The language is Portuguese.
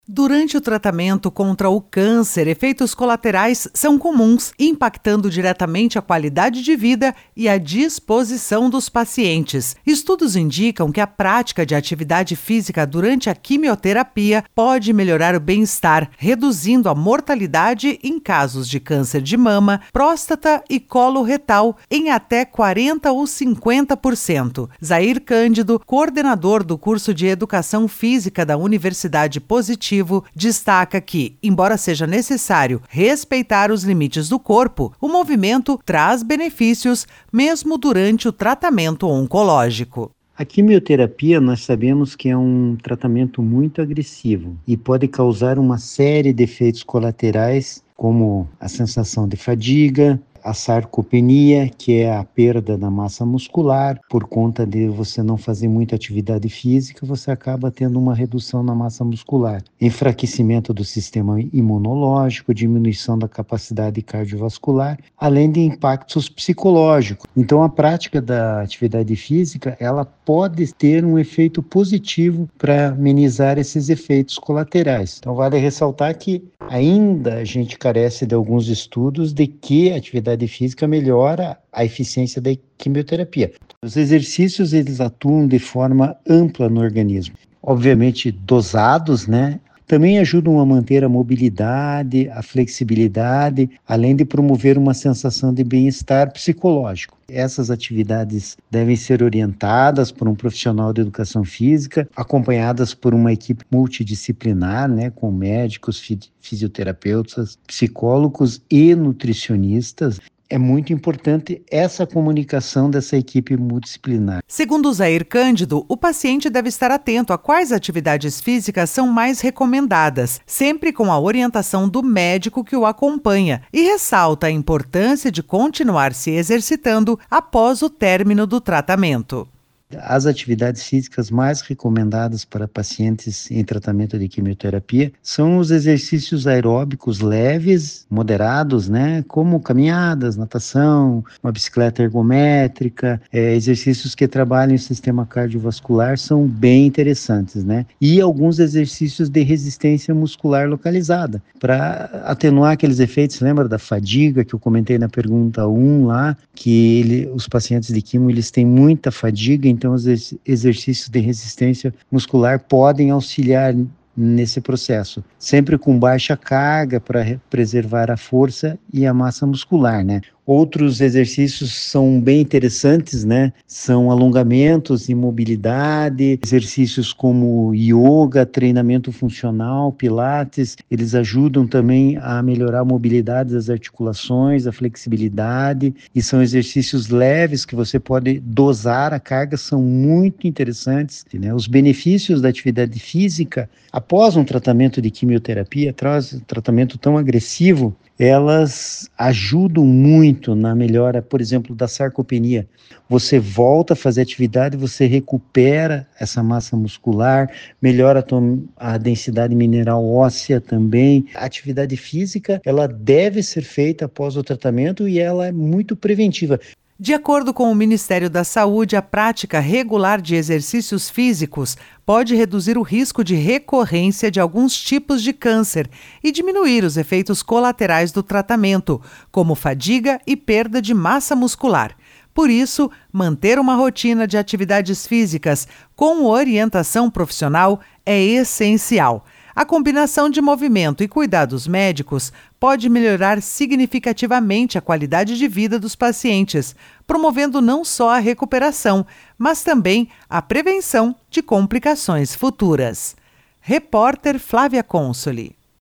Durante o tratamento contra o câncer, efeitos colaterais são comuns, impactando diretamente a qualidade de vida e a disposição dos pacientes. Estudos indicam que a prática de atividade física durante a quimioterapia pode melhorar o bem-estar, reduzindo a mortalidade em casos de câncer de mama, próstata e colo retal em até 40% ou 50%. Zair Cândido, coordenador do curso de Educação Física da Universidade Positivo, destaca que, embora seja necessário respeitar os limites do corpo, o movimento traz benefícios mesmo durante o tratamento oncológico. A quimioterapia, nós sabemos que é um tratamento muito agressivo e pode causar uma série de efeitos colaterais, como a sensação de fadiga, a sarcopenia, que é a perda da massa muscular. Por conta de você não fazer muita atividade física, você acaba tendo uma redução na massa muscular. Enfraquecimento do sistema imunológico, diminuição da capacidade cardiovascular, além de impactos psicológicos. Então, a prática da atividade física, ela pode ter um efeito positivo para amenizar esses efeitos colaterais. Então, vale ressaltar que ainda a gente carece de alguns estudos de que a atividade física melhora a eficiência da quimioterapia. Os exercícios, eles atuam de forma ampla no organismo. Obviamente dosados, também ajudam a manter a mobilidade, a flexibilidade, além de promover uma sensação de bem-estar psicológico. Essas atividades devem ser orientadas por um profissional de educação física, acompanhadas por uma equipe multidisciplinar, com médicos, fisioterapeutas, psicólogos e nutricionistas. É muito importante essa comunicação dessa equipe multidisciplinar. Segundo Zair Cândido, o paciente deve estar atento a quais atividades físicas são mais recomendadas, sempre com a orientação do médico que o acompanha, e ressalta a importância de continuar se exercitando após o término do tratamento. As atividades físicas mais recomendadas para pacientes em tratamento de quimioterapia são os exercícios aeróbicos leves, moderados, como caminhadas, natação, uma bicicleta ergométrica, exercícios que trabalham o sistema cardiovascular são bem interessantes, E alguns exercícios de resistência muscular localizada, para atenuar aqueles efeitos, lembra da fadiga que eu comentei na pergunta 1 lá, que os pacientes de quimio, eles têm muita fadiga, então os exercícios de resistência muscular podem auxiliar nesse processo, sempre com baixa carga para preservar a força e a massa muscular, Outros exercícios são bem interessantes, São alongamentos e mobilidade, exercícios como yoga, treinamento funcional, pilates, eles ajudam também a melhorar a mobilidade das articulações, a flexibilidade, e são exercícios leves que você pode dosar a carga, são muito interessantes, Os benefícios da atividade física após um tratamento de quimioterapia, após um tratamento tão agressivo, elas ajudam muito na melhora, por exemplo, da sarcopenia. Você volta a fazer atividade, você recupera essa massa muscular, melhora a densidade mineral óssea também. A atividade física, ela deve ser feita após o tratamento e ela é muito preventiva. De acordo com o Ministério da Saúde, a prática regular de exercícios físicos pode reduzir o risco de recorrência de alguns tipos de câncer e diminuir os efeitos colaterais do tratamento, como fadiga e perda de massa muscular. Por isso, manter uma rotina de atividades físicas com orientação profissional é essencial. A combinação de movimento e cuidados médicos pode melhorar significativamente a qualidade de vida dos pacientes, promovendo não só a recuperação, mas também a prevenção de complicações futuras. Repórter Flávia Consoli.